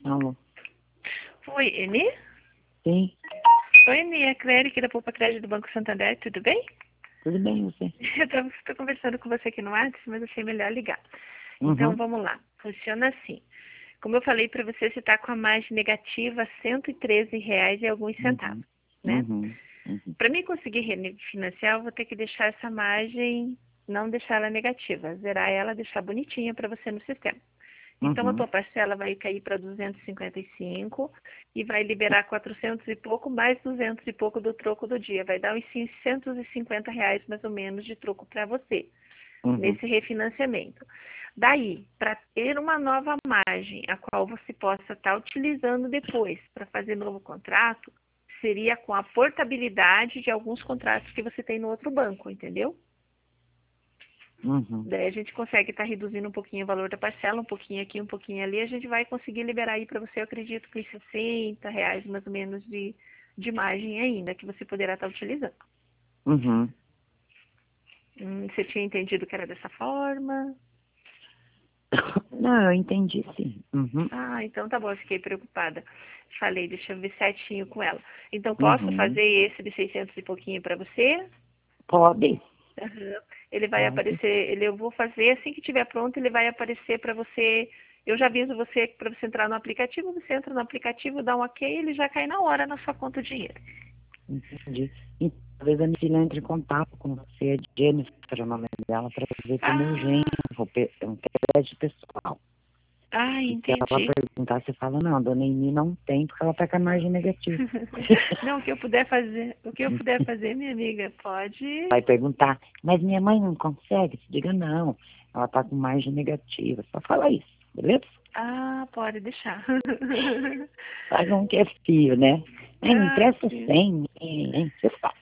Alô? Oi, Eni? Sim, Oi, Eni, é a Cléria aqui da Poupa Crédito do Banco Santander, tudo bem? tudo bem você? Eu estou conversando com você aqui no WhatsApp, mas achei melhor ligar. Então, Uhum, vamos lá. Funciona assim. Como eu falei para você, você está com a margem negativa R$ 113 e alguns centavos, uhum, né? uhum, uhum, Para mim conseguir refinanciar, eu vou ter que deixar essa margem, não deixar ela negativa, zerar ela, deixar bonitinha para você no sistema. Então, a uhum, tua parcela vai cair para 255 e vai liberar 400 e pouco, mais 200 e pouco do troco do dia. Vai dar uns R$ 650 mais ou menos de troco para você, uhum, nesse refinanciamento. Daí, para ter uma nova margem, a qual você possa estar utilizando depois para fazer novo contrato, seria com a portabilidade de alguns contratos que você tem no outro banco, entendeu? uhum. Daí a gente consegue estar reduzindo um pouquinho o valor da parcela, um pouquinho aqui, um pouquinho ali. A gente vai conseguir liberar aí para você, eu acredito que R$ 60 mais ou menos de margem ainda, que você poderá estar utilizando. Uhum. Você tinha entendido que era dessa forma? Não, eu entendi sim. Uhum, Ah, então tá bom, eu fiquei preocupada. Falei, deixa eu ver certinho com ela. Então posso uhum. fazer esse de 600 e pouquinho para você? Pode, Aham. Ele vai pode. aparecer, eu vou fazer assim que estiver pronto, ele vai aparecer para você. Eu já aviso você para você entrar no aplicativo, você entra no aplicativo, dá um ok, ele já cai na hora na sua conta o dinheiro. Entendi. E talvez a minha filha entre em contato com você, a Jennifer, o nome dela, para ver se é uma urgência, Ah, um crédito pessoal. E se ela entendi. perguntar, você fala, não, a dona Amy não tem, porque ela está com a margem negativa. Não, o que eu puder fazer, minha amiga, pode. Vai perguntar, mas minha mãe não consegue? Você diga, não, ela está com margem negativa. Só fala isso, beleza? Ah, pode deixar. Faz um que é fio, né? Ai, me Ah, empresta sim. 100, hein? Você sabe.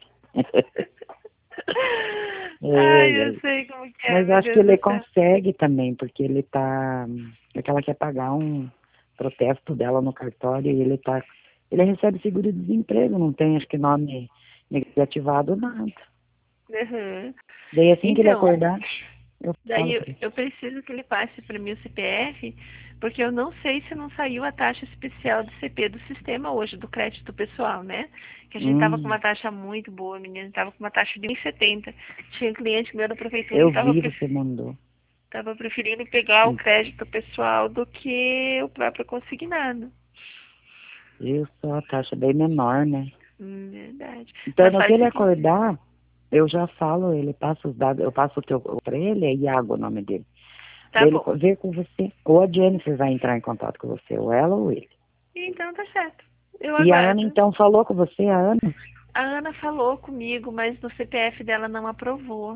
Ai, Ai, eu ai. sei como que é, Mas eu meu acho que Deus ele do céu. consegue também, porque ele tá. É que ela quer pagar um protesto dela no cartório e ele tá. Ele recebe seguro-desemprego, não tem, acho que nome negativado, nada. Uhum. Daí assim que ele Então, acordar, eu daí falo eu, pra ele. eu preciso que ele passe para mim o CPF, porque eu não sei se não saiu a taxa especial de CP do sistema hoje, do crédito pessoal, né? Que a gente tava com uma Hum, taxa muito boa, menina, tava com uma taxa de 1,70. Tinha um cliente meu da prefeitura que eu vi, você mandou. tava preferindo pegar o Hum, crédito pessoal do que o próprio consignado. Eu sou a taxa bem menor, né? Verdade. Então, Mas no que faz o ele seguinte, acordar, eu já falo, ele passa os dados, eu passo o teu pra ele, é Iago o nome dele. tá Daí ele bom. vê com você. Ou a Jennifer vai entrar em contato com você, ou ela ou ele. Então tá certo. Eu E a Ana, aguardo. então, falou com você, a Ana? A Ana falou comigo, mas no CPF dela não aprovou.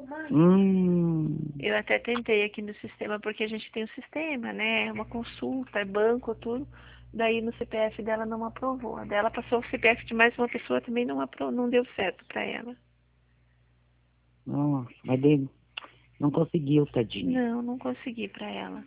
Hum, Eu até tentei aqui no sistema, porque a gente tem o sistema, né? Uma consulta, é banco, tudo. Daí no CPF dela não aprovou. A dela passou o CPF de mais uma pessoa, também não deu certo pra ela. nossa, mas ele não conseguiu, tadinha. Não, não consegui pra ela.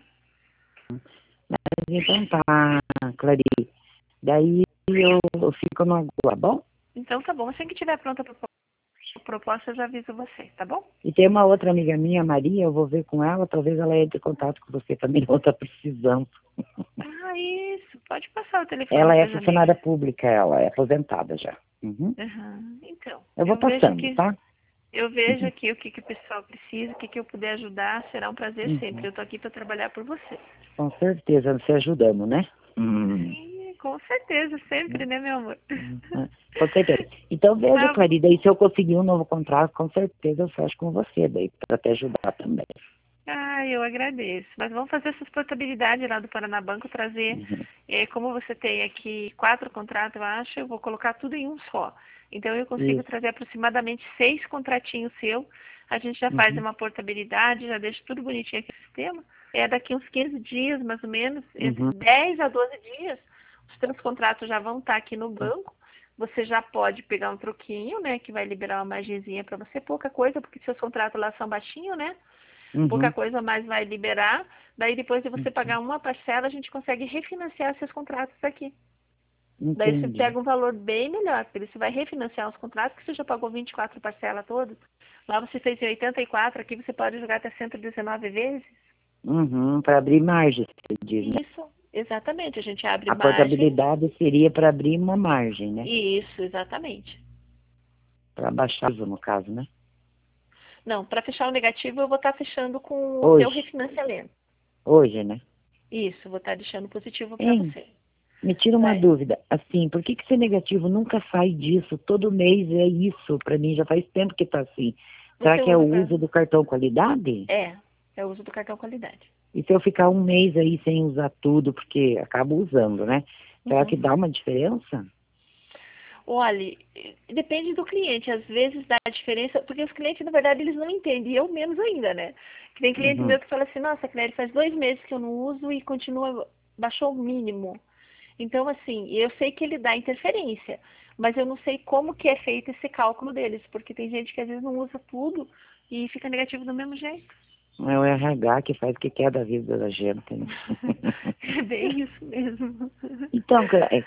Mas então tá, Clarice. Daí eu fico no aguardo, tá bom? Então tá bom, assim que tiver pronta a proposta, eu já aviso você, tá bom? E tem uma outra amiga minha, Maria, eu vou ver com ela, talvez ela entre em contato com você também, ela tá precisando. Ah, isso. Pode passar o telefone Ela é para as amigas. funcionária pública, ela é aposentada já. Uhum. Uhum. Então, Eu vou passando, tá? eu vejo Uhum. aqui o que o pessoal precisa, o que eu puder ajudar, será um prazer sempre. Uhum. Eu tô aqui para trabalhar por você. Com certeza, se ajudando, né? Sim, com certeza, sempre, né, meu amor? Com certeza. Então veja, Tá bom. Clarice, daí se eu conseguir um novo contrato, com certeza eu fecho com você, daí para te ajudar também. Ah, eu agradeço. Mas vamos fazer essas portabilidades lá do Paraná Banco, trazer, Uhum. como você tem aqui 4 contratos, eu acho, eu vou colocar tudo em um só. Então eu consigo Isso. trazer aproximadamente 6 contratinhos seu. A gente já faz Uhum. uma portabilidade, já deixa tudo bonitinho aqui no sistema. É daqui uns 15 dias, mais ou menos, entre Uhum. 10 a 12 dias, os teus contratos já vão estar aqui no banco. Você já pode pegar um troquinho, né, que vai liberar uma margenzinha para você, pouca coisa, porque seus contratos lá são baixinhos, né? Pouca Uhum. coisa mais vai liberar. Daí depois de você Uhum. pagar uma parcela, a gente consegue refinanciar seus contratos aqui. Daí você Entendi. pega um valor bem melhor, porque você vai refinanciar os contratos que você já pagou 24 parcelas todas. Lá você fez em 84, aqui você pode jogar até 119 vezes. Uhum. Para abrir margem, você diz, né? Isso. Exatamente, a gente abre A margem. portabilidade seria para abrir uma margem, né? Isso, exatamente. Para baixar, no caso, né? Não, para fechar o negativo, eu vou estar fechando com o seu Hoje, refinanciamento. hoje, né? Isso, vou estar deixando positivo para Hein? você. Me tira uma Daí, dúvida. Assim, por que ser negativo nunca sai disso? Todo mês é isso. Para mim já faz tempo que tá assim. Será você que é o usa. uso do cartão qualidade? É o uso do cartão qualidade. E se eu ficar um mês aí sem usar tudo, porque acabo usando, né? Será Uhum. que dá uma diferença? Olha, depende do cliente. Às vezes dá diferença, porque os clientes, na verdade, eles não entendem, e eu menos ainda, né? Que tem cliente Uhum. meu que fala assim, nossa, Claire, faz 2 meses que eu não uso e continua, baixou o mínimo. Então, assim, eu sei que ele dá interferência, mas eu não sei como que é feito esse cálculo deles, porque tem gente que às vezes não usa tudo e fica negativo do mesmo jeito. É o RH que faz o que quer da vida da gente, né? É bem isso mesmo. Então,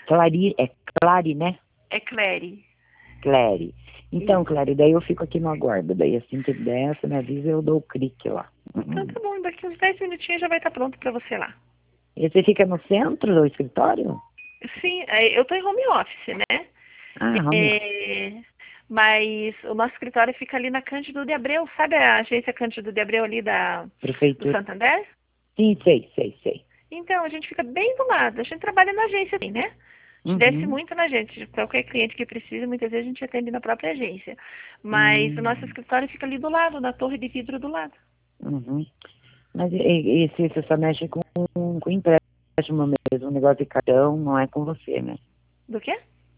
é Clary, né? É Clary. Clary. Então, Isso. Clary, daí eu fico aqui no aguardo. Daí assim que der, você me avisa, eu dou o clique lá. Então tá bom, daqui uns 10 minutinhos já vai estar pronto para você lá. E você fica no centro do escritório? Sim, eu tô em home office, né? Ah, home office. É, mas o nosso escritório fica ali na Cândido de Abreu, sabe a agência Cândido de Abreu ali do Prefeitura. Santander? Sim, sei. Então, a gente fica bem do lado. A gente trabalha na agência, assim, né? A gente desce Uhum. muito na gente. Qualquer cliente que precisa, muitas vezes a gente atende na própria agência. Mas o nosso Hum. escritório fica ali do lado, na torre de vidro do lado. Uhum. Mas e se você só mexe com empréstimo mesmo, um negócio de cartão, não é com você, né? Do quê?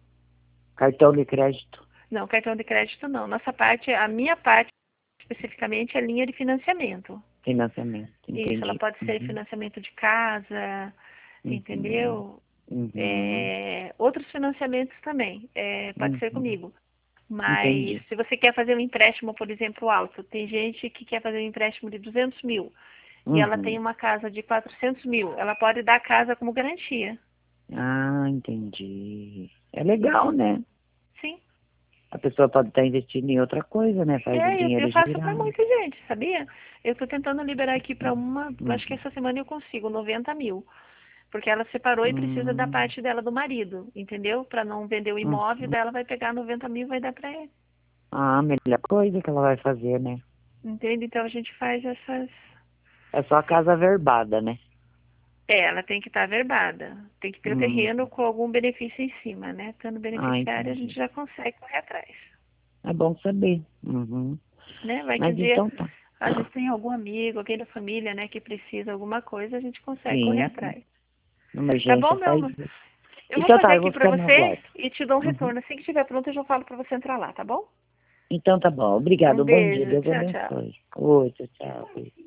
Cartão de crédito, Não, cartão de crédito não. Nossa parte, a minha parte especificamente é linha de financiamento. financiamento, Isso, ela entendi. pode ser Uhum. financiamento de casa, Uhum. entendeu? Uhum. Outros financiamentos também, pode ser Uhum. comigo. Mas Entendi. se você quer fazer um empréstimo, por exemplo, alto, tem gente que quer fazer um empréstimo de 200 mil e ela tem Uhum. uma casa de 400 mil, ela pode dar a casa como garantia. Ah, entendi. É legal, Entende? né? Sim. A pessoa pode estar investindo em outra coisa, né? Faz o Eu dinheiro faço para girar. muita gente, sabia? Eu estou tentando liberar aqui para uma, acho que Uhum. essa semana eu consigo 90 mil. Porque ela separou e precisa da Hum. parte dela do marido, entendeu? Para não vender o imóvel, Uhum. daí ela vai pegar 90 mil e vai dar para ele. Ah, a melhor coisa que ela vai fazer, né? Entende? Então a gente faz essas. É só a casa verbada, né? Ela tem que estar verbada. Tem que ter o Hum. terreno com algum benefício em cima, né? Estando Ah, beneficiário, a gente entendi. já consegue correr atrás. É bom saber. Uhum. Né? Vai que um Mas dia então tá. a gente tem algum amigo, alguém da família, né, que precisa de alguma coisa, a gente consegue correr Sim, atrás. numa Tá bom, urgência meu faz amor? isso. Eu vou Então fazer tá, eu aqui vou pra ficar no você aguardo. e te dou um Uhum. retorno. Assim que estiver pronto, eu já falo pra você entrar lá, tá bom? Então tá bom. Um Obrigado. Bom dia. beijo. Deus Tchau, tchau. abençoe. Oi, tchau, tchau.